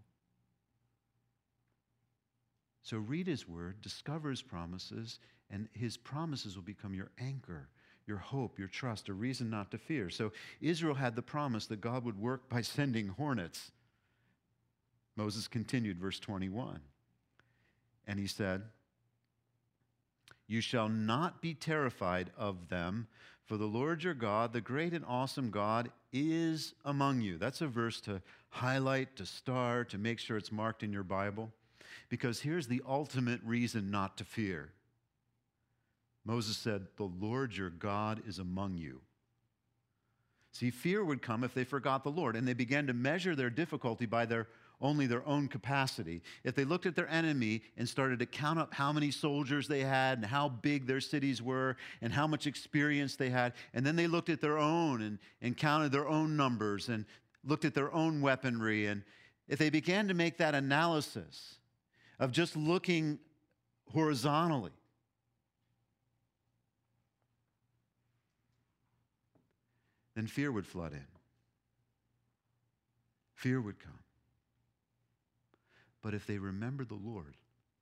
A: So read his word, discover his promises, and his promises will become your anchor, your hope, your trust, a reason not to fear. So Israel had the promise that God would work by sending hornets. Moses continued, verse 21. And he said, "You shall not be terrified of them, for the Lord your God, the great and awesome God, is among you." That's a verse to highlight, to star, to make sure it's marked in your Bible. Because here's the ultimate reason not to fear. Moses said, "The Lord your God is among you." See, fear would come if they forgot the Lord, and they began to measure their difficulty by only their own capacity. If they looked at their enemy and started to count up how many soldiers they had and how big their cities were and how much experience they had, and then they looked at their own and counted their own numbers and looked at their own weaponry, and if they began to make that analysis of just looking horizontally, then fear would flood in. Fear would come. But if they remember the Lord,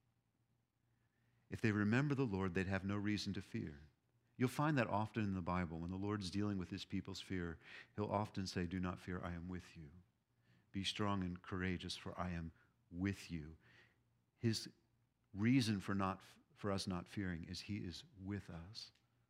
A: they'd have no reason to fear. You'll find that often in the Bible. When the Lord's dealing with his people's fear, he'll often say, "Do not fear, I am with you. Be strong and courageous, for I am with you." His reason for us not fearing is he is with us.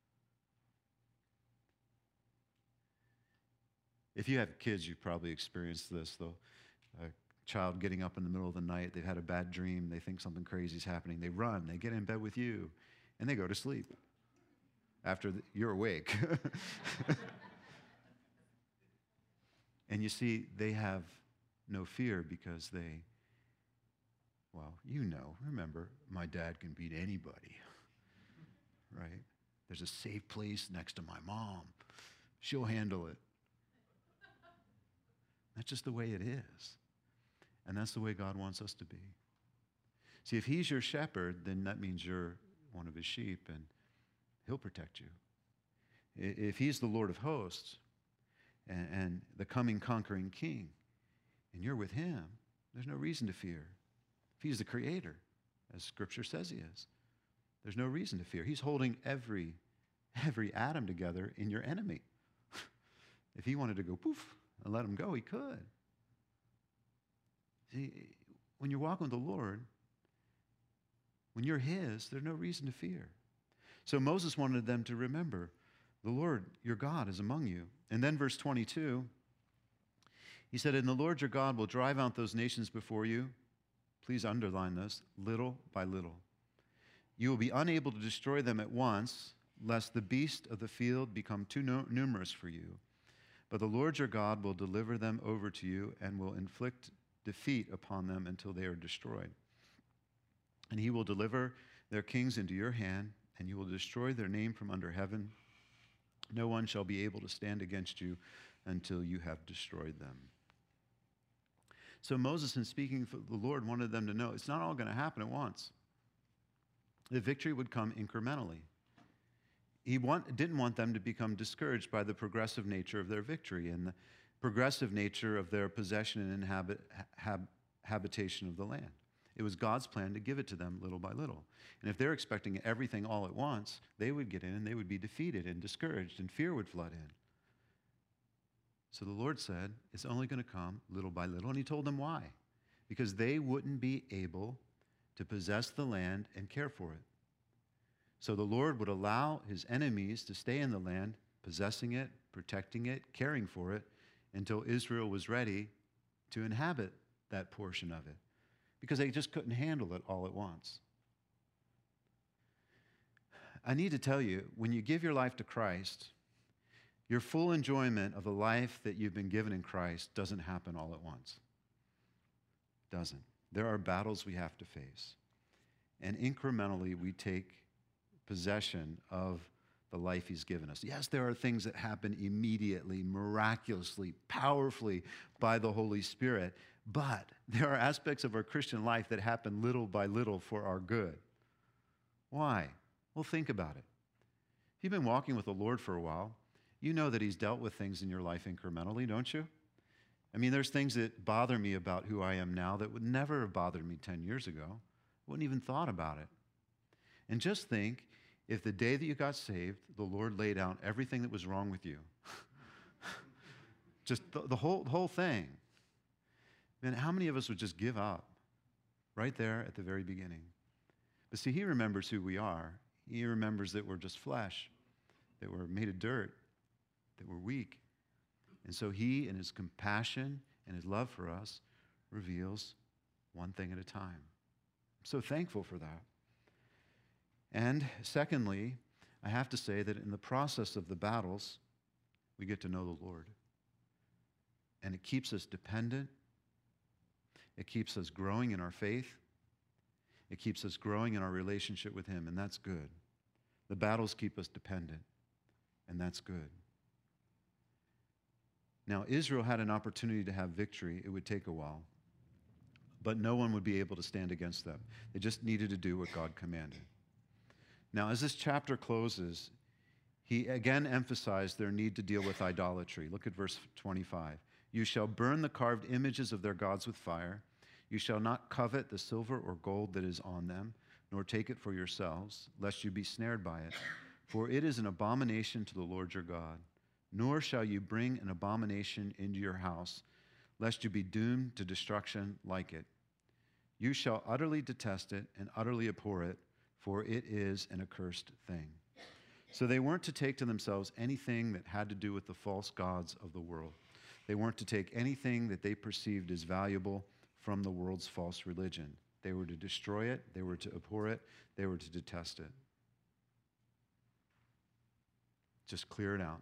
A: If you have kids, you've probably experienced this, though. A child getting up in the middle of the night, they've had a bad dream, they think something crazy is happening, they run, they get in bed with you, and they go to sleep after you're awake. And you see, they have no fear because remember, my dad can beat anybody, right? There's a safe place next to my mom. She'll handle it. That's just the way it is. And that's the way God wants us to be. See, if he's your shepherd, then that means you're one of his sheep, and he'll protect you. If he's the Lord of hosts and the coming conquering king, and you're with him, there's no reason to fear. If he's the creator, as Scripture says he is, there's no reason to fear. He's holding every atom together in your enemy. If he wanted to go poof and let him go, he could. See, when you're walking with the Lord, when you're his, there's no reason to fear. So Moses wanted them to remember, the Lord, your God, is among you. And then verse 22, he said, and the Lord your God will drive out those nations before you. Please underline this, little by little. You will be unable to destroy them at once, lest the beasts of the field become too numerous for you. But the Lord your God will deliver them over to you and will inflict defeat upon them until they are destroyed. And he will deliver their kings into your hand, and you will destroy their name from under heaven. No one shall be able to stand against you until you have destroyed them. So Moses, in speaking for the Lord, wanted them to know it's not all going to happen at once. The victory would come incrementally. He didn't want them to become discouraged by the progressive nature of their victory and the progressive nature of their possession and habitation of the land. It was God's plan to give it to them little by little. And if they're expecting everything all at once, they would get in and they would be defeated and discouraged, and fear would flood in. So the Lord said, it's only going to come little by little. And he told them why. Because they wouldn't be able to possess the land and care for it. So the Lord would allow his enemies to stay in the land, possessing it, protecting it, caring for it, until Israel was ready to inhabit that portion of it. Because they just couldn't handle it all at once. I need to tell you, when you give your life to Christ, your full enjoyment of the life that you've been given in Christ doesn't happen all at once. It doesn't. There are battles we have to face. And incrementally, we take possession of the life he's given us. Yes, there are things that happen immediately, miraculously, powerfully by the Holy Spirit, but there are aspects of our Christian life that happen little by little for our good. Why? Well, think about it. If you've been walking with the Lord for a while, you know that he's dealt with things in your life incrementally, don't you? I mean, there's things that bother me about who I am now that would never have bothered me 10 years ago. I wouldn't even thought about it. And just think, if the day that you got saved, the Lord laid out everything that was wrong with you, just the whole thing, then how many of us would just give up right there at the very beginning? But see, he remembers who we are. He remembers that we're just flesh, that we're made of dirt, that we're weak. And so he, in his compassion and his love for us, reveals one thing at a time. I'm so thankful for that. And secondly, I have to say that in the process of the battles, we get to know the Lord. And it keeps us dependent. It keeps us growing in our faith. It keeps us growing in our relationship with him, and that's good. The battles keep us dependent, and that's good. Now, Israel had an opportunity to have victory. It would take a while, but no one would be able to stand against them. They just needed to do what God commanded. Now, as this chapter closes, he again emphasized their need to deal with idolatry. Look at verse 25. You shall burn the carved images of their gods with fire. You shall not covet the silver or gold that is on them, nor take it for yourselves, lest you be snared by it. For it is an abomination to the Lord your God. Nor shall you bring an abomination into your house, lest you be doomed to destruction like it. You shall utterly detest it and utterly abhor it, for it is an accursed thing. So they weren't to take to themselves anything that had to do with the false gods of the world. They weren't to take anything that they perceived as valuable from the world's false religion. They were to destroy it, they were to abhor it, they were to detest it. Just clear it out.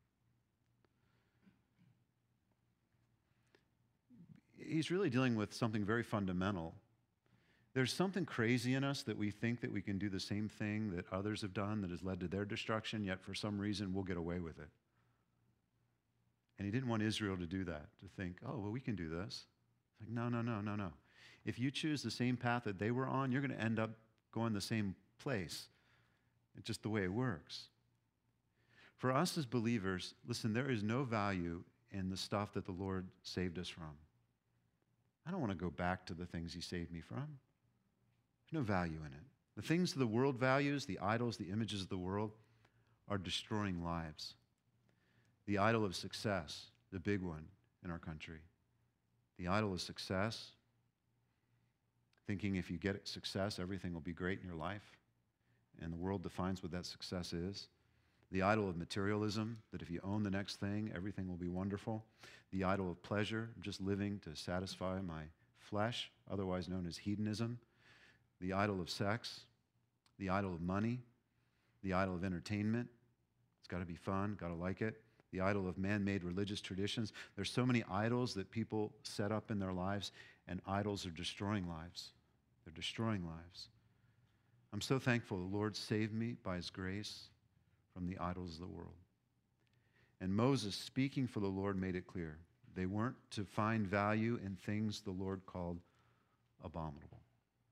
A: He's really dealing with something very fundamental. There's something crazy in us that we think that we can do the same thing that others have done that has led to their destruction, yet for some reason we'll get away with it. And he didn't want Israel to do that, to think, oh, well, we can do this. It's like, no. If you choose the same path that they were on, you're going to end up going the same place. It's just the way it works. For us as believers, listen, there is no value in the stuff that the Lord saved us from. I don't want to go back to the things he saved me from. There's no value in it. The things the world values, the idols, the images of the world, are destroying lives. The idol of success, the big one in our country. The idol of success, thinking if you get success, everything will be great in your life, and the world defines what that success is. The idol of materialism, that if you own the next thing, everything will be wonderful. The idol of pleasure, just living to satisfy my flesh, otherwise known as hedonism. The idol of sex. The idol of money. The idol of entertainment. It's got to be fun, got to like it. The idol of man-made religious traditions. There's so many idols that people set up in their lives, and idols are destroying lives. They're destroying lives. I'm so thankful the Lord saved me by his grace from the idols of the world. And Moses, speaking for the Lord, made it clear. They weren't to find value in things the Lord called abominable.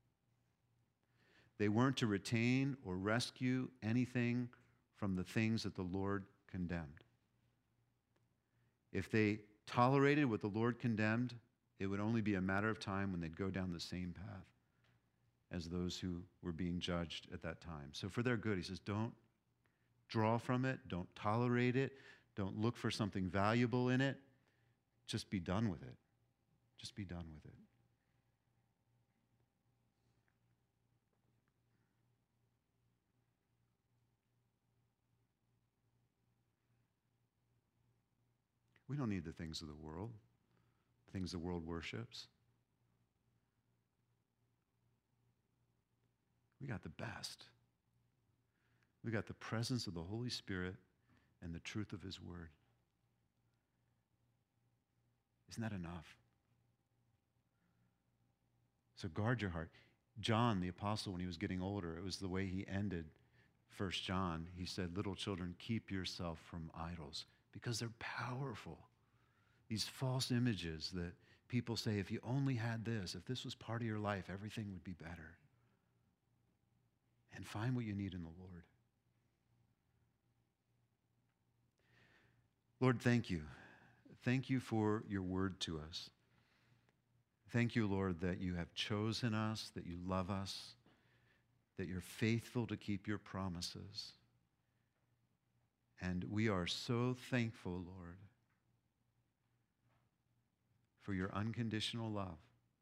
A: They weren't to retain or rescue anything from the things that the Lord condemned. If they tolerated what the Lord condemned, it would only be a matter of time when they'd go down the same path as those who were being judged at that time. So for their good, he says, don't draw from it, don't tolerate it, don't look for something valuable in it. Just be done with it. Just be done with it. We don't need the things of the world, the things the world worships. We got the best. We got the presence of the Holy Spirit and the truth of his word. Isn't that enough? So guard your heart. John, the apostle, when he was getting older, it was the way he ended 1 John. He said, little children, keep yourself from idols because they're powerful. These false images that people say, if you only had this, if this was part of your life, everything would be better. And find what you need in the Lord. Lord, thank you. Thank you for your word to us. Thank you, Lord, that you have chosen us, that you love us, that you're faithful to keep your promises. And we are so thankful, Lord, for your unconditional love.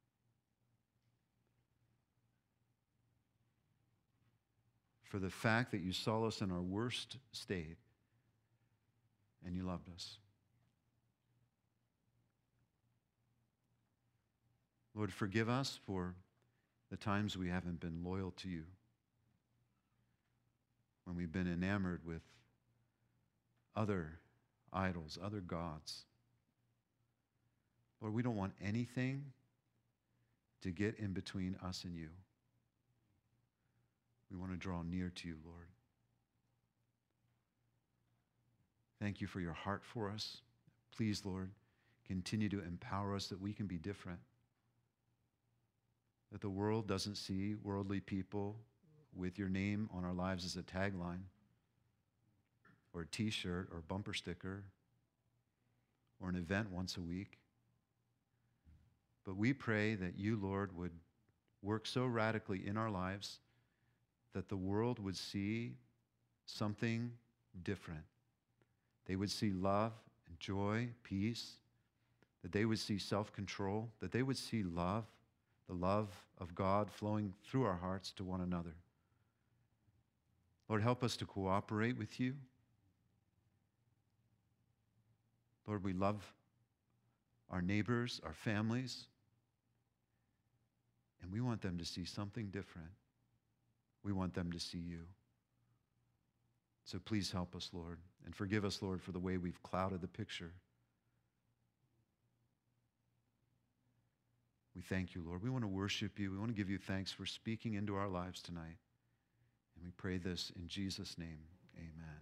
A: For the fact that you saw us in our worst state and you loved us. Lord, forgive us for the times we haven't been loyal to you, when we've been enamored with other idols, other gods. Lord, we don't want anything to get in between us and you. We want to draw near to you, Lord. Thank you for your heart for us. Please, Lord, continue to empower us that we can be different. That the world doesn't see worldly people with your name on our lives as a tagline or a t-shirt or a bumper sticker or an event once a week. But we pray that you, Lord, would work so radically in our lives that the world would see something different. They would see love and joy, peace, that they would see self-control, that they would see love, the love of God flowing through our hearts to one another. Lord, help us to cooperate with you. Lord, we love our neighbors, our families, and we want them to see something different. We want them to see you. So please help us, Lord, and forgive us, Lord, for the way we've clouded the picture. We thank you, Lord. We want to worship you. We want to give you thanks for speaking into our lives tonight. And we pray this in Jesus' name. Amen.